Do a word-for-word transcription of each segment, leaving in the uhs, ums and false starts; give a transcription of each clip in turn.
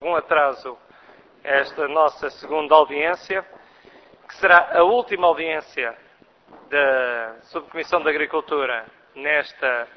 com atraso esta nossa segunda audiência, que será a última audiência da Subcomissão de Agricultura nesta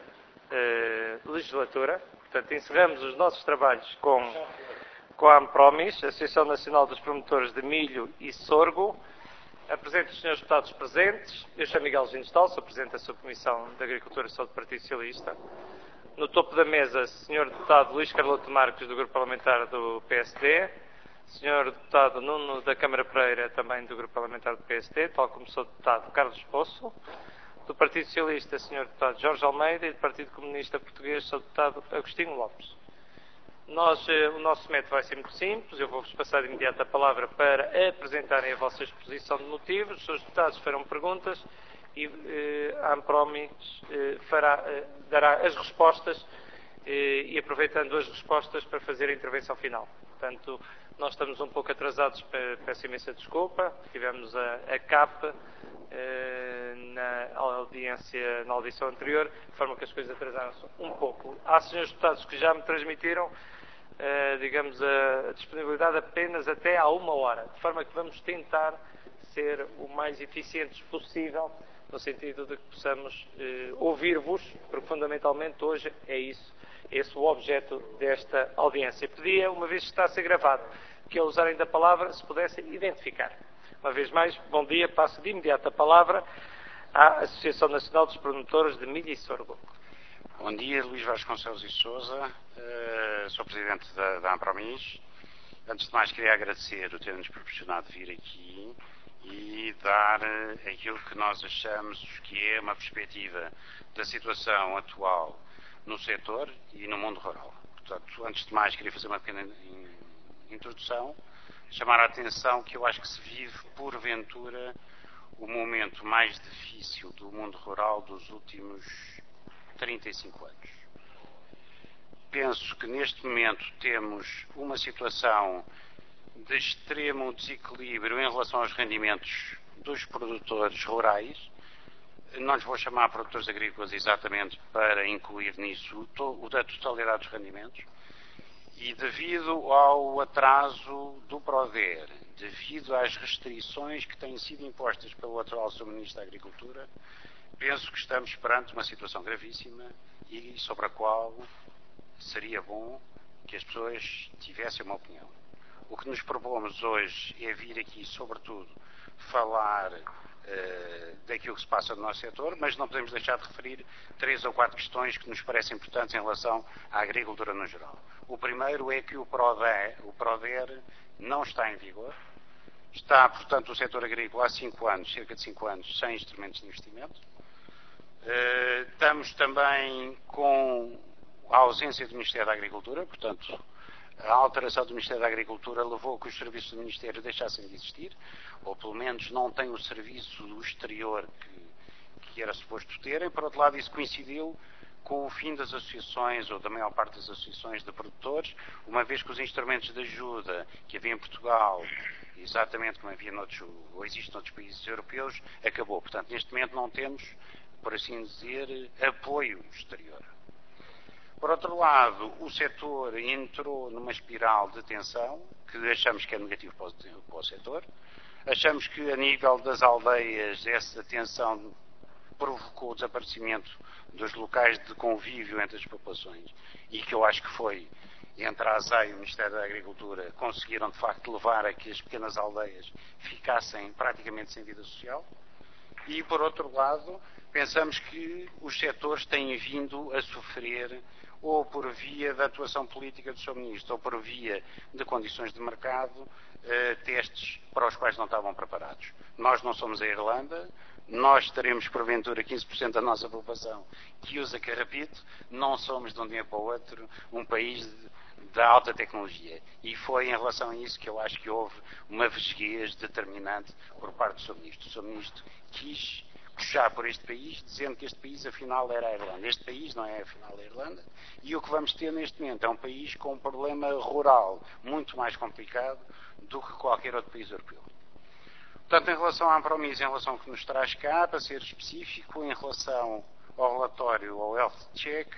eh, legislatura. Portanto, encerramos os nossos trabalhos com, com a AMPROMIS, Associação Nacional dos Promotores de Milho e Sorgo. Apresento os senhores deputados presentes. Eu chamo Miguel Ginestal, sou Presidente da Subcomissão de Agricultura e Saúde do Partido Socialista. No topo da mesa, senhor Deputado Luís Carloto Marques, do Grupo Parlamentar do P S D, senhor Deputado Nuno da Câmara Pereira, também do Grupo Parlamentar do P S D, tal como sou Deputado Carlos Poço, do Partido Socialista, senhor Deputado Jorge Almeida, e do Partido Comunista Português, sou Deputado Agostinho Lopes. Nós, o nosso método vai ser muito simples. Eu vou-vos passar de imediato a palavra para apresentarem a vossa exposição de motivos. Os senhores deputados farão perguntas e eh, a AMPROMIS eh, fará, eh, dará as respostas eh, e aproveitando as respostas para fazer a intervenção final. Portanto, nós estamos um pouco atrasados, peço imensa desculpa. Tivemos a, a C A P eh, na audiência, na audição anterior, de forma que as coisas atrasaram-se um pouco. Há senhores deputados que já me transmitiram Uh, digamos, a disponibilidade apenas até à uma hora, de forma que vamos tentar ser o mais eficientes possível, no sentido de que possamos uh, ouvir-vos, porque fundamentalmente hoje é isso, esse o objeto desta audiência. Pedia, uma vez que está a ser gravado, que ao usarem da palavra se pudessem identificar. Uma vez mais, bom dia, passo de imediato a palavra à Associação Nacional dos Promotores de Milho e Sorgo. Bom dia, Luís Vasconcelos e Sousa, uh, sou Presidente da, da AMPROMIS. Antes de mais, queria agradecer o ter-nos proporcionado vir aqui e dar uh, aquilo que nós achamos que é uma perspectiva da situação atual no setor e no mundo rural. Portanto, antes de mais, queria fazer uma pequena in, introdução, chamar a atenção que eu acho que se vive, porventura, o momento mais difícil do mundo rural dos últimos trinta e cinco anos. Penso que neste momento temos uma situação de extremo desequilíbrio em relação aos rendimentos dos produtores rurais. Não lhes vou chamar produtores agrícolas exatamente para incluir nisso o da totalidade dos rendimentos. E devido ao atraso do PRODER, devido às restrições que têm sido impostas pelo atual Senhor Ministro da Agricultura, penso que estamos perante uma situação gravíssima e sobre a qual seria bom que as pessoas tivessem uma opinião. O que nos propomos hoje é vir aqui, sobretudo, falar uh, daquilo que se passa no nosso setor, mas não podemos deixar de referir três ou quatro questões que nos parecem importantes em relação à agricultura no geral. O primeiro é que o PRODER, o PRODER não está em vigor. Está, portanto, o setor agrícola há cinco anos, cerca de cinco anos, sem instrumentos de investimento. Uh, estamos também com a ausência do Ministério da Agricultura, portanto, a alteração do Ministério da Agricultura levou a que os serviços do Ministério deixassem de existir, ou pelo menos não têm o serviço do exterior que, que era suposto terem. Por outro lado, isso coincidiu com o fim das associações, ou da maior parte das associações de produtores, uma vez que os instrumentos de ajuda que havia em Portugal, exatamente como havia noutros, ou existe noutros países europeus, acabou. Portanto, neste momento não temos, por assim dizer, apoio exterior. Por outro lado, o setor entrou numa espiral de tensão, que achamos que é negativo para o, para o setor. Achamos que a nível das aldeias essa tensão provocou o desaparecimento dos locais de convívio entre as populações e que eu acho que foi, entre a ASAI e o Ministério da Agricultura, conseguiram de facto levar a que as pequenas aldeias ficassem praticamente sem vida social. E, por outro lado, pensamos que os setores têm vindo a sofrer ou por via da atuação política do senhor Ministro ou por via de condições de mercado, eh, testes para os quais não estavam preparados. Nós não somos a Irlanda, nós teremos porventura quinze por cento da nossa população que usa carrapito, não somos de um dia para o outro um país de, da alta tecnologia. E foi em relação a isso que eu acho que houve uma vesguez determinante por parte do senhor Ministro. O senhor Ministro quis puxar por este país, dizendo que este país afinal era a Irlanda. Este país não é afinal a Irlanda, e o que vamos ter neste momento é um país com um problema rural muito mais complicado do que qualquer outro país europeu. Portanto, em relação à AMPROMIS, em relação ao que nos traz cá, para ser específico, em relação ao relatório, ao Health Check,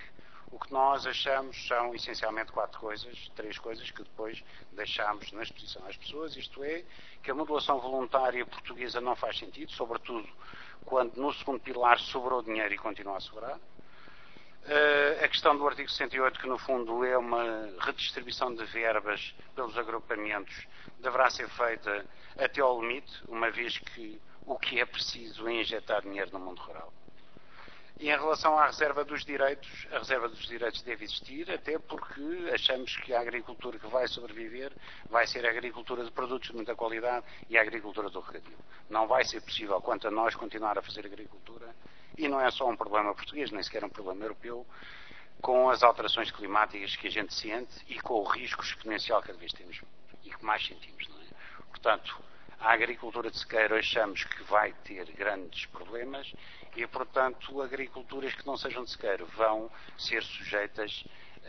O que nós achamos são essencialmente quatro coisas, três coisas que depois deixamos na exposição às pessoas, isto é, que a modulação voluntária portuguesa não faz sentido, sobretudo quando no segundo pilar sobrou dinheiro e continua a sobrar. Uh, a questão do artigo sessenta e oito, que no fundo é uma redistribuição de verbas pelos agrupamentos, deverá ser feita até ao limite, uma vez que o que é preciso é injetar dinheiro no mundo rural. E em relação à reserva dos direitos, a reserva dos direitos deve existir, até porque achamos que a agricultura que vai sobreviver vai ser a agricultura de produtos de muita qualidade e a agricultura do regadio. Não vai ser possível, quanto a nós, continuar a fazer agricultura, e não é só um problema português, nem sequer um problema europeu, com as alterações climáticas que a gente sente e com o risco exponencial que cada vez temos e que mais sentimos, não é? Portanto, a agricultura de sequeiro achamos que vai ter grandes problemas e, portanto, agriculturas que não sejam de sequeiro vão ser sujeitas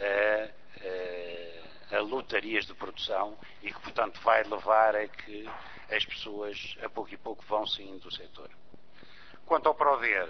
a, a, a lotarias de produção e que, portanto, vai levar a que as pessoas, a pouco e pouco, vão saindo do setor. Quanto ao PRODER,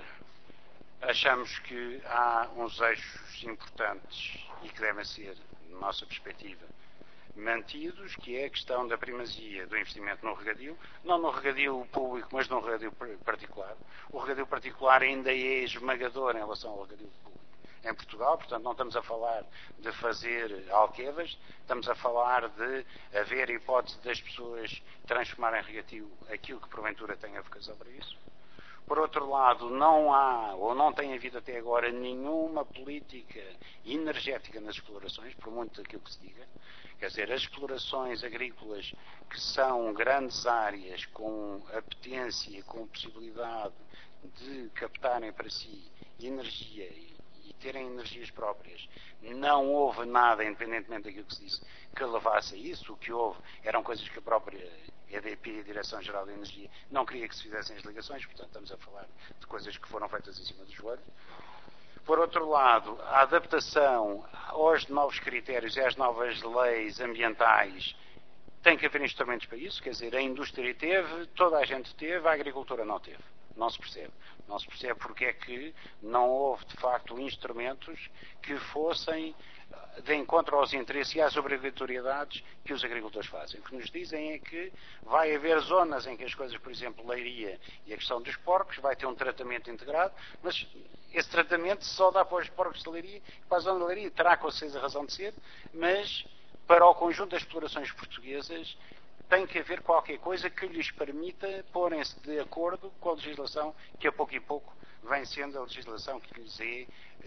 achamos que há uns eixos importantes e que devem ser, na nossa perspectiva, mantidos, que é a questão da primazia do investimento no regadio, não no regadio público, mas no regadio particular. O regadio particular ainda é esmagador em relação ao regadio público em Portugal, portanto não estamos a falar de fazer alquevas, estamos a falar de haver a hipótese das pessoas transformarem em regadio aquilo que porventura tenha vocação para isso. Por outro lado, não há, ou não tem havido até agora, nenhuma política energética nas explorações, por muito daquilo que se diga. Quer dizer, as explorações agrícolas, que são grandes áreas com apetência, com possibilidade de captarem para si energia e, e terem energias próprias, não houve nada, independentemente daquilo que se disse, que levasse a isso. O que houve eram coisas que a própria E D P, a Direção-Geral de Energia, não queria que se fizessem as ligações, portanto estamos a falar de coisas que foram feitas em cima do joelho. Por outro lado, a adaptação aos novos critérios e às novas leis ambientais, tem que haver instrumentos para isso, quer dizer, a indústria teve, toda a gente teve, a agricultura não teve. Não se percebe. Não se percebe porque é que não houve, de facto, instrumentos que fossem de encontro aos interesses e às obrigatoriedades que os agricultores fazem. O que nos dizem é que vai haver zonas em que as coisas, por exemplo, leiria e a questão dos porcos, vai ter um tratamento integrado, mas esse tratamento só dá para os porcos de leiria e para a zona de leiria. Terá com certeza razão de ser, mas para o conjunto das explorações portuguesas tem que haver qualquer coisa que lhes permita porem-se de acordo com a legislação que a pouco e pouco vem sendo a legislação que lhes é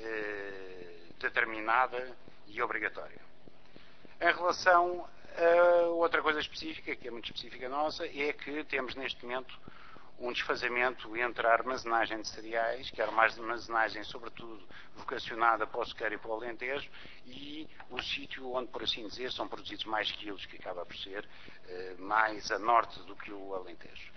eh, determinada e obrigatória. Em relação a outra coisa específica, que é muito específica nossa, é que temos neste momento um desfazamento entre a armazenagem de cereais, que é uma armazenagem sobretudo vocacionada para o sequeiro e para o Alentejo, e o sítio onde, por assim dizer, são produzidos mais quilos, que acaba por ser eh, mais a norte do que o Alentejo.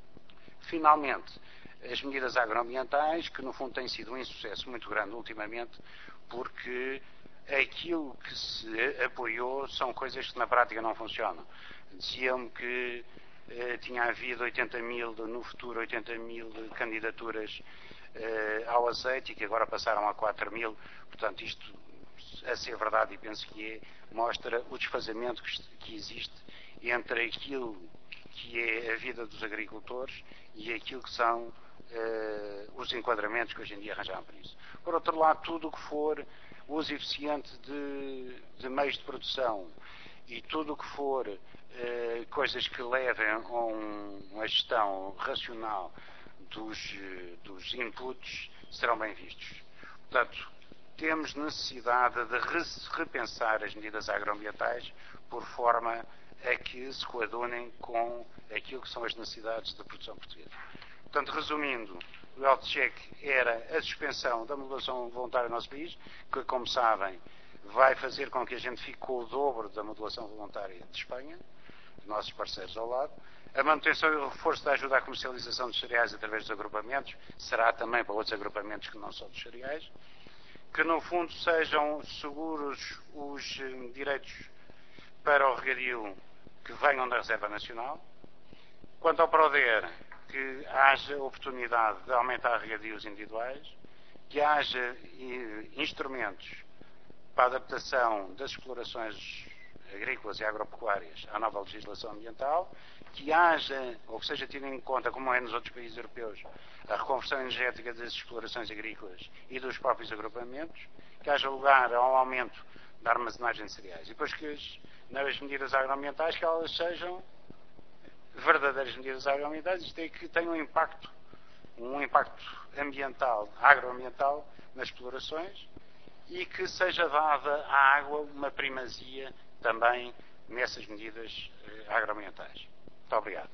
Finalmente, as medidas agroambientais, que no fundo têm sido um insucesso muito grande ultimamente, porque aquilo que se apoiou são coisas que na prática não funcionam. Diziam-me que eh, tinha havido oitenta mil, no futuro oitenta mil candidaturas eh, ao azeite e que agora passaram a quatro mil. Portanto, isto, a ser verdade, e penso que é, mostra o desfazamento que, que existe entre aquilo que é a vida dos agricultores e aquilo que são eh, os enquadramentos que hoje em dia arranjaram para isso. Por outro lado, tudo o que for uso eficiente de, de meios de produção e tudo o que for eh, coisas que levem a um, uma gestão racional dos, dos inputs serão bem vistos. Portanto, temos necessidade de repensar as medidas agroambientais por forma a que se coadunem com aquilo que são as necessidades da produção portuguesa. Portanto, resumindo, o health check era a suspensão da modulação voluntária no nosso país, que, como sabem, vai fazer com que a gente fique com o dobro da modulação voluntária de Espanha, dos nossos parceiros ao lado. A manutenção e o reforço da ajuda à comercialização dos cereais através dos agrupamentos será também para outros agrupamentos que não são dos cereais. Que, no fundo, sejam seguros os direitos para o regadio que venham da Reserva Nacional. Quanto ao PRODER, que haja oportunidade de aumentar regadios individuais, que haja instrumentos para a adaptação das explorações agrícolas e agropecuárias à nova legislação ambiental, que haja, ou que seja tido em conta, como é nos outros países europeus, a reconversão energética das explorações agrícolas e dos próprios agrupamentos, que haja lugar a um aumento da armazenagem de cereais. E depois que as, nas medidas agroambientais, que elas sejam verdadeiras medidas agroambientais, isto é, que tenham um impacto, um impacto ambiental, agroambiental, nas explorações, e que seja dada à água uma primazia também nessas medidas eh, agroambientais. Muito obrigado.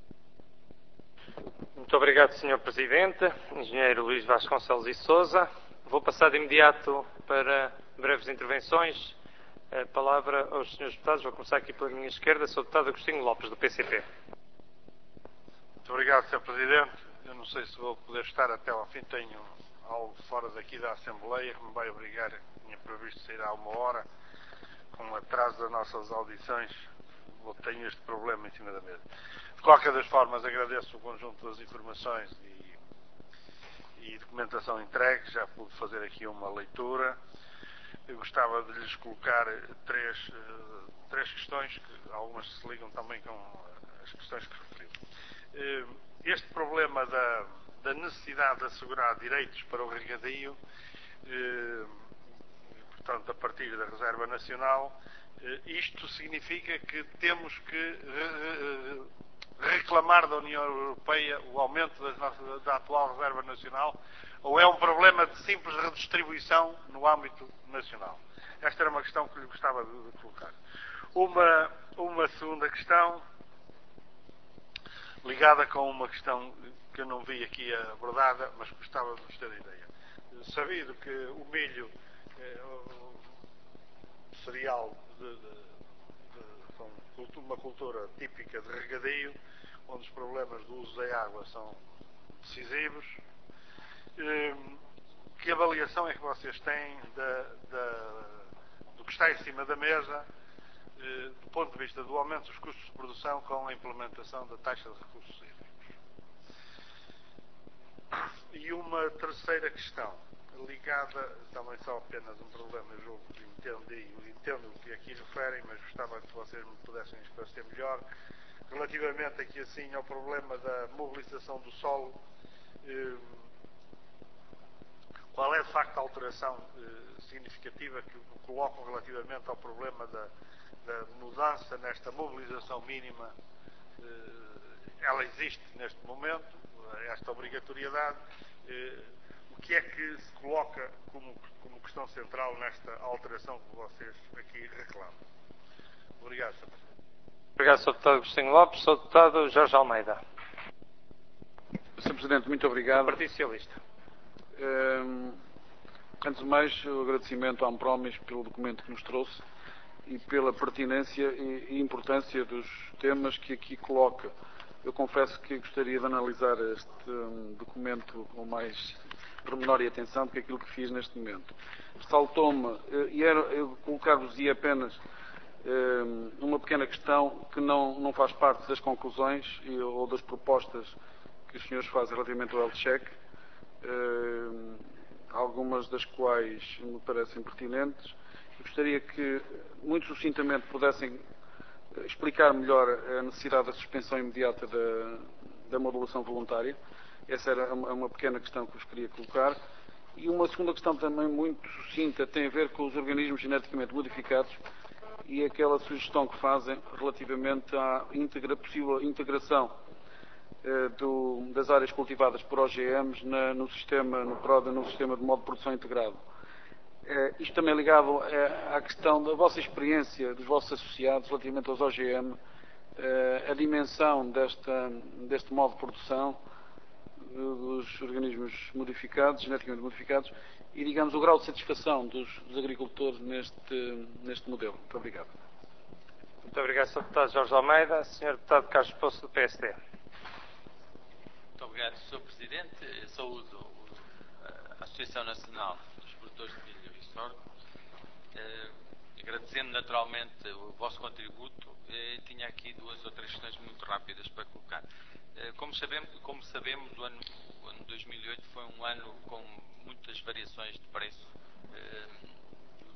Muito obrigado, senhor Presidente, Engenheiro Luís Vasconcelos e Sousa. Vou passar de imediato para breves intervenções. A palavra aos senhores deputados. Vou começar aqui pela minha esquerda. Sou o deputado Agostinho Lopes, do P C P. Muito obrigado, senhor Presidente. Eu não sei se vou poder estar até ao fim. Tenho algo fora daqui da Assembleia que me vai obrigar, tinha previsto sair há uma hora, com o atraso das nossas audições. Tenho este problema em cima da mesa. De qualquer das formas, agradeço o conjunto das informações e, e documentação entregue. Já pude fazer aqui uma leitura. Eu gostava de lhes colocar três, três questões, que algumas se ligam também com as questões que referiu. Este problema da, da necessidade de assegurar direitos para o regadio, portanto, a partir da Reserva Nacional, isto significa que temos que reclamar da União Europeia o aumento das nossas, da atual Reserva Nacional, ou é um problema de simples redistribuição no âmbito nacional? Esta era uma questão que lhe gostava de colocar. Uma, uma segunda questão, ligada com uma questão que eu não vi aqui abordada, mas gostava de vos ter a ideia. Sabido que o milho é um cereal de, de, de, com uma cultura típica de regadio, onde os problemas do uso da água são decisivos, que avaliação é que vocês têm da, da, do que está em cima da mesa, do ponto de vista do aumento dos custos de produção com a implementação da taxa de recursos hídricos? E uma terceira questão, ligada também só apenas a um problema, eu julgo que entendi, entendo o que aqui referem, mas gostava que vocês me pudessem esclarecer melhor, relativamente aqui assim ao problema da mobilização do solo. Qual é de facto a alteração eh, significativa que colocam relativamente ao problema da, da mudança nesta mobilização mínima? Eh, ela existe neste momento, esta obrigatoriedade. Eh, o que é que se coloca como, como questão central nesta alteração que vocês aqui reclamam? Obrigado, senhor Presidente. Obrigado, senhor Deputado Agostinho Lopes. senhor Deputado Jorge Almeida. senhor Presidente, muito obrigado. Partido Socialista. Um, antes de mais, o agradecimento à Ampromis pelo documento que nos trouxe e pela pertinência e, e importância dos temas que aqui coloca. Eu confesso que gostaria de analisar este um, documento com mais pormenor e atenção do que aquilo que fiz neste momento. Saltou-me, e era, eu colocar-vos-ia apenas um, uma pequena questão que não, não faz parte das conclusões e, ou das propostas que os senhores fazem relativamente ao health check. Uh, algumas das quais me parecem pertinentes. Eu gostaria que, muito sucintamente, pudessem explicar melhor a necessidade da suspensão imediata da, da modulação voluntária. Essa era uma, uma pequena questão que vos queria colocar. E uma segunda questão também muito sucinta tem a ver com os organismos geneticamente modificados e aquela sugestão que fazem relativamente à integra, possível integração Do, das áreas cultivadas por O G Ms na, no, sistema, no, PRODA, no sistema de modo de produção integrado. É, isto também é ligado é, à questão da vossa experiência, dos vossos associados relativamente aos O G M, é, a dimensão desta, deste modo de produção dos organismos modificados, geneticamente modificados, e, digamos, o grau de satisfação dos, dos agricultores neste, neste modelo. Muito obrigado. Muito obrigado, senhor Deputado Jorge Almeida. senhor Deputado Carlos Poço, do P S D. Muito obrigado, senhor Presidente. Saúdo a Associação Nacional dos Produtores de Milho e Sorgo. Eh, agradecendo naturalmente o vosso contributo, eh, tinha aqui duas ou três questões muito rápidas para colocar. Eh, como sabemos, como sabemos o, ano, o ano dois mil e oito foi um ano com muitas variações de preço. Eh, o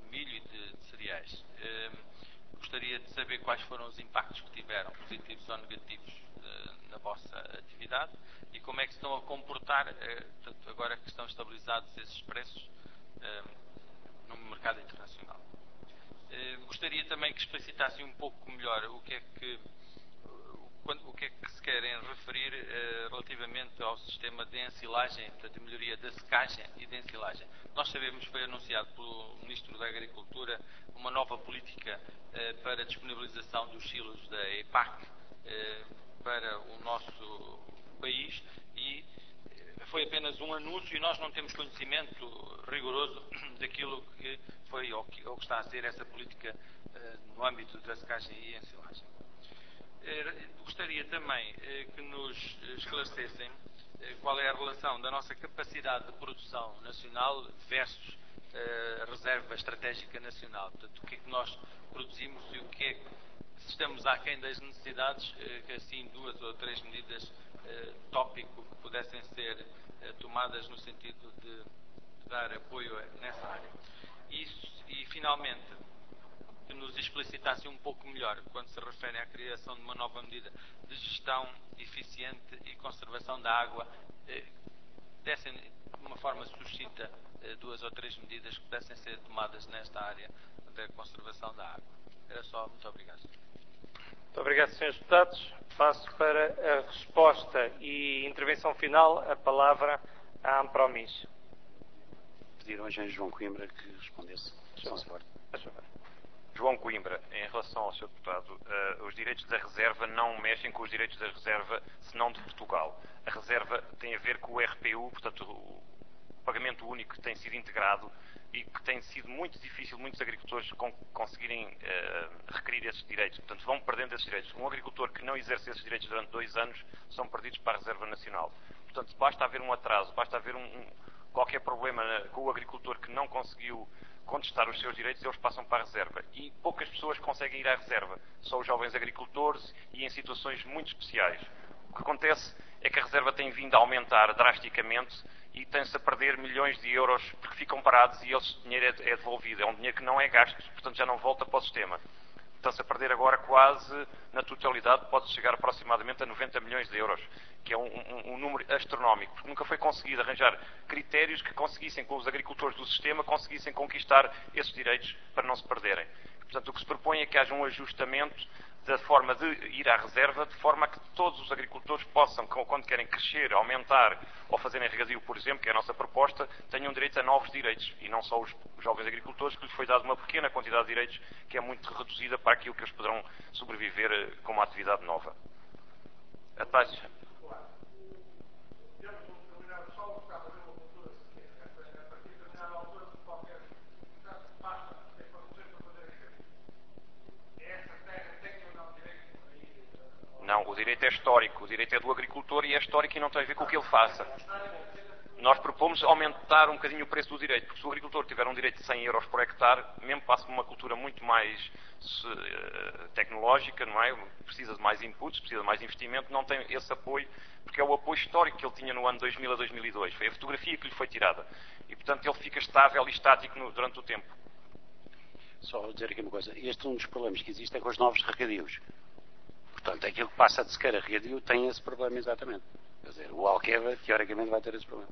milho e de, de cereais. Gostaria de saber quais foram os impactos que tiveram, positivos ou negativos, na vossa atividade e como é que se estão a comportar, portanto, agora que estão estabilizados esses preços no mercado internacional. Gostaria também que explicitassem um pouco melhor o que é que, o que, é que se querem referir relativamente ao sistema de ensilagem, portanto, a melhoria da secagem e da ensilagem. Nós sabemos que foi anunciado pelo Ministro da Agricultura uma nova política para a disponibilização dos silos da E P A C para o nosso país e foi apenas um anúncio e nós não temos conhecimento rigoroso daquilo que foi ou que, ou que está a ser essa política uh, no âmbito da secagem e ensilagem. Uh, gostaria também uh, que nos esclarecessem uh, qual é a relação da nossa capacidade de produção nacional versus uh, a reserva estratégica nacional. Portanto, o que é que nós produzimos e o que é que se estamos aquém das necessidades, que assim duas ou três medidas tópico pudessem ser tomadas no sentido de dar apoio nessa área. Isso, e finalmente, que nos explicitasse um pouco melhor, quando se refere à criação de uma nova medida de gestão eficiente e conservação da água, dessem de uma forma sucinta duas ou três medidas que pudessem ser tomadas nesta área da conservação da água. Era só. Muito obrigado. Muito obrigado, senhores Deputados. Passo para a resposta e intervenção final a palavra à Ampromis. Pedir ao engenheiro João Coimbra que respondesse. João Coimbra, em relação ao senhor Deputado, uh, os direitos da reserva não mexem com os direitos da reserva, senão de Portugal. A reserva tem a ver com o R P U, portanto, o pagamento único que tem sido integrado e que tem sido muito difícil muitos agricultores con conseguirem uh, requerir esses direitos. Portanto, vão perdendo esses direitos. Um agricultor que não exerce esses direitos durante dois anos são perdidos para a Reserva Nacional. Portanto, basta haver um atraso, basta haver um, um, qualquer problema com o agricultor que não conseguiu contestar os seus direitos, eles passam para a reserva. E poucas pessoas conseguem ir à reserva. Só os jovens agricultores e em situações muito especiais. O que acontece é que a reserva tem vindo a aumentar drasticamente e tem-se a perder milhões de euros porque ficam parados e esse dinheiro é devolvido. É um dinheiro que não é gasto, portanto já não volta para o sistema. Estão-se a perder agora quase, na totalidade, pode chegar aproximadamente a noventa milhões de euros, que é um, um, um número astronómico, porque nunca foi conseguido arranjar critérios que conseguissem, com os agricultores do sistema, conseguissem conquistar esses direitos para não se perderem. Portanto, o que se propõe é que haja um ajustamento da forma de ir à reserva, de forma a que todos os agricultores possam, quando querem crescer, aumentar ou fazerem regadio, por exemplo, que é a nossa proposta, tenham direito a novos direitos e não só os jovens agricultores, que lhes foi dada uma pequena quantidade de direitos que é muito reduzida para aquilo que eles poderão sobreviver com uma atividade nova. A taxa... Não, o direito é histórico, o direito é do agricultor e é histórico e não tem a ver com o que ele faça. Nós propomos aumentar um bocadinho o preço do direito, porque se o agricultor tiver um direito de cem euros por hectare, mesmo passa por uma cultura muito mais uh, tecnológica, não é? Precisa de mais inputs, precisa de mais investimento, não tem esse apoio, porque é o apoio histórico que ele tinha no ano dois mil a dois mil e dois, foi a fotografia que lhe foi tirada. E, portanto, ele fica estável e estático no, durante o tempo. Só dizer aqui uma coisa, este é um dos problemas que existe é com os novos regadios. Portanto, aquilo que passa de sequer a regadio tem esse problema exatamente. Quer dizer, o Alqueva, teoricamente, vai ter esse problema.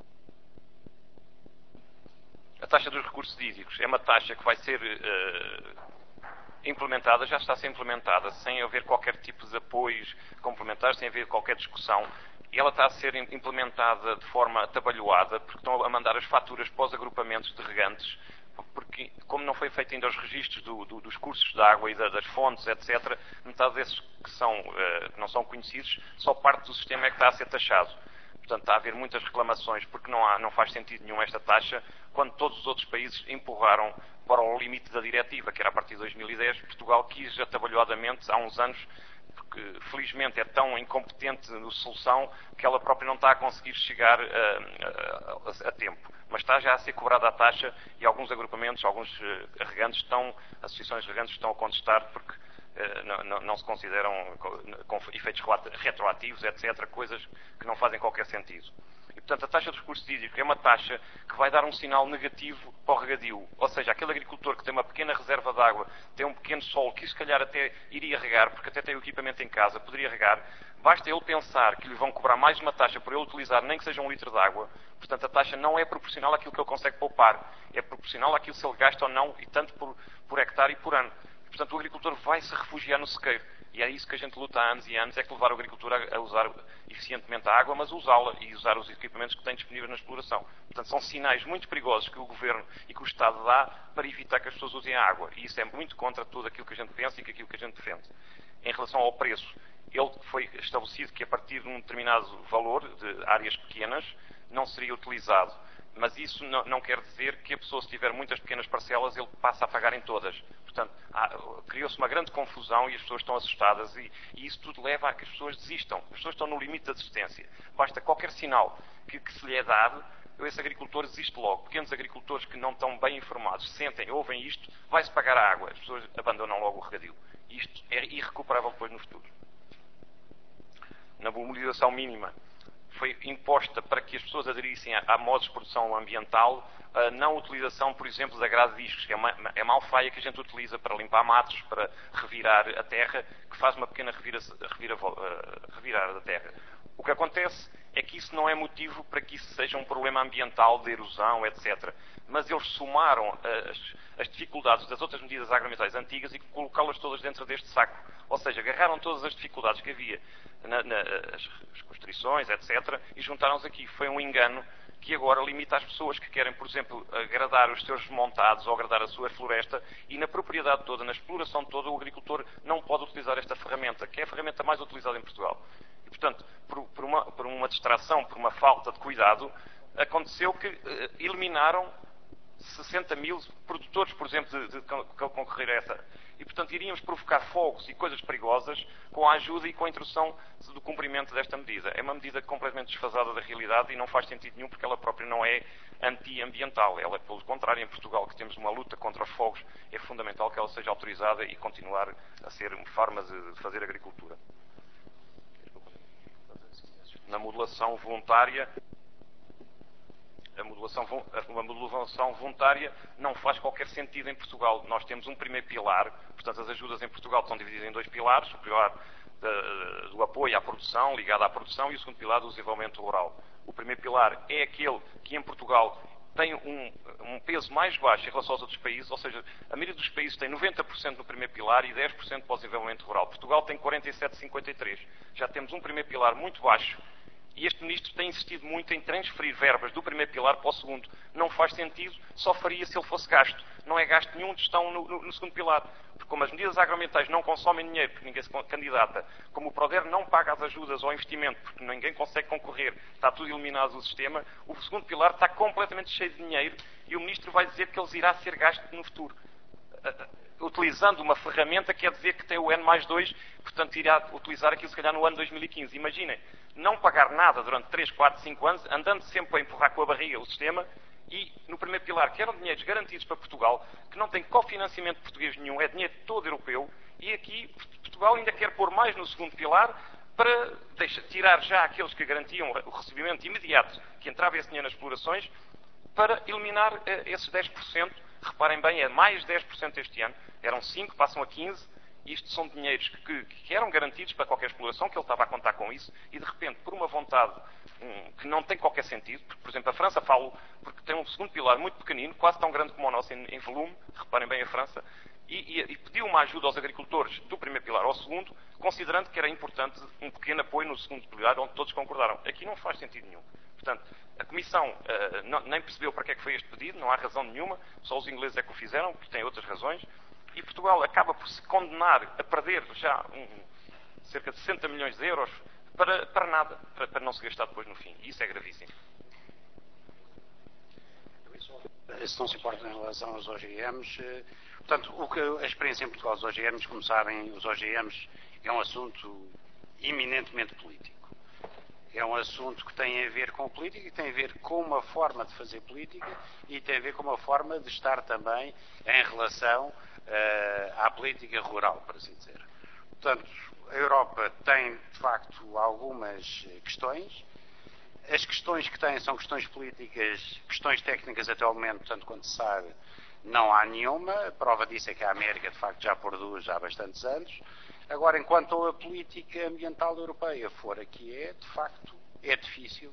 A taxa dos recursos hídricos é uma taxa que vai ser uh, implementada, já está a ser implementada, sem haver qualquer tipo de apoios complementares, sem haver qualquer discussão. E ela está a ser implementada de forma atabalhoada, porque estão a mandar as faturas para os agrupamentos de regantes, porque, como não foi feito ainda os registros do, do, dos cursos de água e da, das fontes, etcétera, metade desses que, são, uh, que não são conhecidos, só parte do sistema é que está a ser taxado. Portanto, está a haver muitas reclamações, porque não, há, não faz sentido nenhum esta taxa, quando todos os outros países empurraram para o limite da diretiva, que era a partir de dois mil e dez, Portugal quis atabalhoadamente, há uns anos, porque felizmente é tão incompetente na solução que ela própria não está a conseguir chegar a, a, a tempo. Mas está já a ser cobrada a taxa e alguns agrupamentos, alguns uh, regantes estão, associações de regantes estão a contestar porque uh, não, não, não se consideram com, com efeitos retroativos, etcétera, coisas que não fazem qualquer sentido. E, portanto, a taxa de recurso hídrico é uma taxa que vai dar um sinal negativo para o regadio. Ou seja, aquele agricultor que tem uma pequena reserva de água, tem um pequeno solo, que se calhar até iria regar, porque até tem o equipamento em casa, poderia regar, basta ele pensar que lhe vão cobrar mais uma taxa por ele utilizar nem que seja um litro de água. Portanto, a taxa não é proporcional àquilo que ele consegue poupar. É proporcional àquilo se ele gasta ou não, e tanto por, por hectare e por ano. Portanto, o agricultor vai se refugiar no sequeiro. E é isso que a gente luta há anos e anos, é que levar o agricultor a, a usar eficientemente a água, mas usá-la e usar os equipamentos que tem disponíveis na exploração. Portanto, são sinais muito perigosos que o Governo e que o Estado dá para evitar que as pessoas usem a água. E isso é muito contra tudo aquilo que a gente pensa e que aquilo que a gente defende. Em relação ao preço, ele foi estabelecido que a partir de um determinado valor de áreas pequenas não seria utilizado. Mas isso não, não quer dizer que a pessoa, se tiver muitas pequenas parcelas, ele passa a pagar em todas. Portanto, criou-se uma grande confusão e as pessoas estão assustadas e, e isso tudo leva a que as pessoas desistam. As pessoas estão no limite da desistência. Basta qualquer sinal que, que se lhe é dado, esse agricultor desiste logo. Pequenos agricultores que não estão bem informados, sentem, ouvem isto, vai-se pagar a água. As pessoas abandonam logo o regadio. Isto é irrecuperável depois no futuro. Na mobilização mínima, foi imposta para que as pessoas aderissem a, a modos de produção ambiental a não utilização, por exemplo, da grade de discos, que é uma, é uma alfaia que a gente utiliza para limpar matos, para revirar a terra, que faz uma pequena revira, revira, uh, revirar da terra. O que acontece é que isso não é motivo para que isso seja um problema ambiental de erosão, etcétera. Mas eles somaram as, as dificuldades das outras medidas agroambientais antigas e colocá-las todas dentro deste saco. Ou seja, agarraram todas as dificuldades que havia na, na, as, as constrições, etcétera, e juntaram-se aqui. Foi um engano que agora limita as pessoas que querem, por exemplo, agradar os seus montados ou agradar a sua floresta, e na propriedade toda, na exploração toda, o agricultor não pode utilizar esta ferramenta, que é a ferramenta mais utilizada em Portugal. E, portanto, por, por, uma, por uma distração, por uma falta de cuidado, aconteceu que eh, eliminaram sessenta mil produtores, por exemplo, de, de, de concorrer a essa. E, portanto, iríamos provocar fogos e coisas perigosas com a ajuda e com a introdução do cumprimento desta medida. É uma medida completamente desfasada da realidade e não faz sentido nenhum, porque ela própria não é anti-ambiental. Ela, pelo contrário, em Portugal, que temos uma luta contra os fogos, é fundamental que ela seja autorizada e continuar a ser uma forma de fazer agricultura. Na modulação voluntária, A modulação, a modulação voluntária não faz qualquer sentido em Portugal. Nós temos um primeiro pilar, portanto as ajudas em Portugal estão divididas em dois pilares, o pilar de, do apoio à produção, ligado à produção, e o segundo pilar do desenvolvimento rural. O primeiro pilar é aquele que em Portugal tem um, um peso mais baixo em relação aos outros países, ou seja, a maioria dos países tem noventa por cento no primeiro pilar e dez por cento para o desenvolvimento rural. Portugal tem quarenta e sete vírgula cinquenta e três. Já temos um primeiro pilar muito baixo. E este Ministro tem insistido muito em transferir verbas do primeiro pilar para o segundo. Não faz sentido, só faria se ele fosse gasto. Não é gasto nenhum de gestão no, no, no segundo pilar. Porque como as medidas agroambientais não consomem dinheiro, porque ninguém se candidata, como o PRODER não paga as ajudas ao investimento, porque ninguém consegue concorrer, está tudo eliminado do sistema, o segundo pilar está completamente cheio de dinheiro e o Ministro vai dizer que ele irá ser gasto no futuro. Utilizando uma ferramenta que quer dizer que tem o N mais dois, portanto irá utilizar aquilo se calhar no ano dois mil e quinze. Imaginem, não pagar nada durante três, quatro, cinco anos, andando sempre a empurrar com a barriga o sistema, e no primeiro pilar, que eram dinheiros garantidos para Portugal, que não tem cofinanciamento português nenhum, é dinheiro todo europeu, e aqui Portugal ainda quer pôr mais no segundo pilar para deixa, tirar já aqueles que garantiam o recebimento imediato que entrava esse dinheiro nas explorações, para eliminar uh, esses dez por cento. Reparem bem, é mais dez por cento este ano, eram cinco, passam a quinze, isto são dinheiros que, que eram garantidos para qualquer exploração, que ele estava a contar com isso, e de repente, por uma vontade um, que não tem qualquer sentido, porque, por exemplo, a França, falo porque tem um segundo pilar muito pequenino, quase tão grande como o nosso em, em volume, reparem bem a França, e, e, e pediu uma ajuda aos agricultores do primeiro pilar ao segundo, considerando que era importante um pequeno apoio no segundo pilar, onde todos concordaram. Aqui não faz sentido nenhum. Portanto, a Comissão uh, não, nem percebeu para que é que foi este pedido, não há razão nenhuma, só os ingleses é que o fizeram, porque têm outras razões, e Portugal acaba por se condenar a perder já um, cerca de sessenta milhões de euros para, para nada, para, para não se gastar depois no fim. E isso é gravíssimo. Se não se importa em relação aos O G Ms, portanto, o que, a experiência em Portugal dos O G Ms, começarem os O G Ms, é um assunto eminentemente político. É um assunto que tem a ver com política, tem a ver com uma forma de fazer política e tem a ver com uma forma de estar também em relação uh, à política rural, por assim dizer. Portanto, a Europa tem, de facto, algumas questões. as questões que têm são questões políticas, questões técnicas até ao momento, tanto quanto se sabe, não há nenhuma. A prova disso é que a América, de facto, já produz há bastantes anos. Agora, enquanto a política ambiental europeia for a que é, de facto, é difícil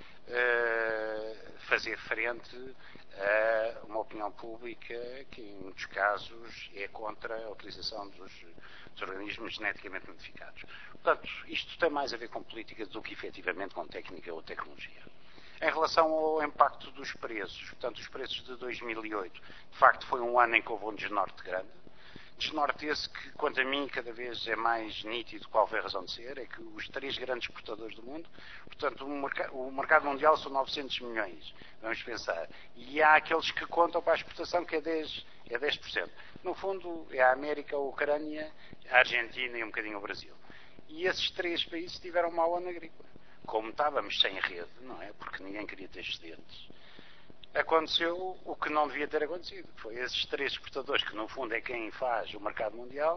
uh, fazer frente a uma opinião pública que, em muitos casos, é contra a utilização dos, dos organismos geneticamente modificados. Portanto, isto tem mais a ver com política do que, efetivamente, com técnica ou tecnologia. Em relação ao impacto dos preços, portanto, os preços de dois mil e oito, de facto, foi um ano em que houve um desnorte grande. Desnorte esse que, quanto a mim, cada vez é mais nítido qual foi a razão de ser, é que os três grandes exportadores do mundo, portanto, o, merc o mercado mundial são novecentos milhões, vamos pensar, e há aqueles que contam para a exportação que é dez, é dez por cento. No fundo, é a América, a Ucrânia, a Argentina e um bocadinho o Brasil. E esses três países tiveram mau ano agrícola. Como estávamos sem rede, não é? Porque ninguém queria ter excedentes. Aconteceu o que não devia ter acontecido. Foi esses três exportadores, que no fundo é quem faz o mercado mundial,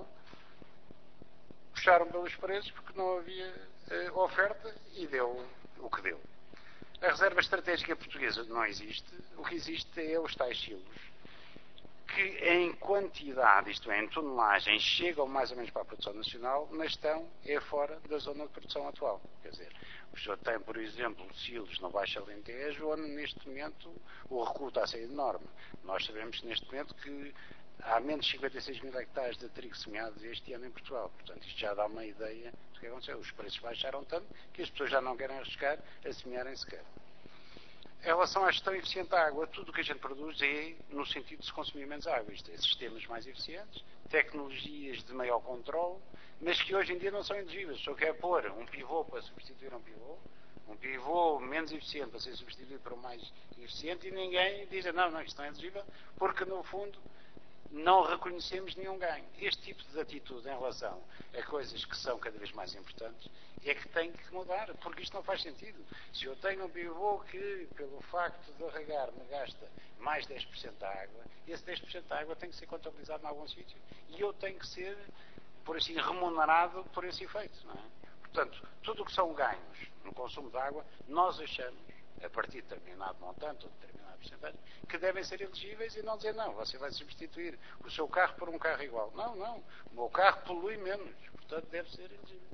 puxaram pelos preços porque não havia uh, oferta e deu o que deu. A reserva estratégica portuguesa não existe. O que existe é os tais silos, que em quantidade, isto é, em tonelagem, chegam mais ou menos para a produção nacional, mas estão é fora da zona de produção atual. Quer dizer, o senhor tem, por exemplo, silos no Baixo Alentejo, onde neste momento o recuo está a ser enorme. Nós sabemos neste momento que há menos de cinquenta e seis mil hectares de trigo semeados este ano em Portugal. Portanto, isto já dá uma ideia do que aconteceu. Os preços baixaram tanto que as pessoas já não querem arriscar a semearem sequer. Em relação à gestão eficiente da água, tudo o que a gente produz é no sentido de se consumir menos água. Isto é, sistemas mais eficientes, tecnologias de maior controle, mas que hoje em dia não são elegíveis. Só quer pôr um pivô para substituir um pivô, um pivô menos eficiente para ser substituído por um mais eficiente, e ninguém diz, não, não, isto não é elegível, porque no fundo não reconhecemos nenhum ganho. Este tipo de atitude em relação a coisas que são cada vez mais importantes é que tem que mudar, porque isto não faz sentido. Se eu tenho um pivô que, pelo facto de regar, me gasta mais dez por cento da água, esse dez por cento da água tem que ser contabilizado em algum sítio e eu tenho que ser, por assim, remunerado por esse efeito, não é? Portanto, tudo o que são ganhos no consumo de água, nós achamos, a partir de determinado montante ou determinado porcentagem, que devem ser elegíveis e não dizer, não, você vai substituir o seu carro por um carro igual. Não, não, o meu carro polui menos, portanto deve ser elegível.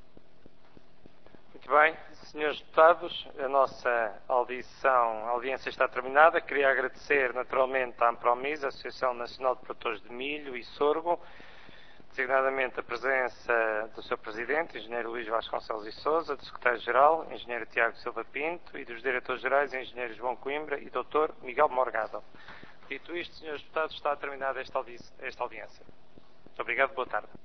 Muito bem, senhores deputados, a nossa audição, a audiência está terminada. Queria agradecer naturalmente à Ampromis, a Associação Nacional de Produtores de Milho e Sorgo, designadamente a presença do seu Presidente, Engenheiro Luís Vasconcelos e Sousa, do Secretário-Geral, Engenheiro Tiago Silva Pinto, e dos Diretores-Gerais, Engenheiro João Coimbra e doutor Miguel Morgado. Dito isto, senhores deputados, está terminada esta audiência. Muito obrigado, boa tarde.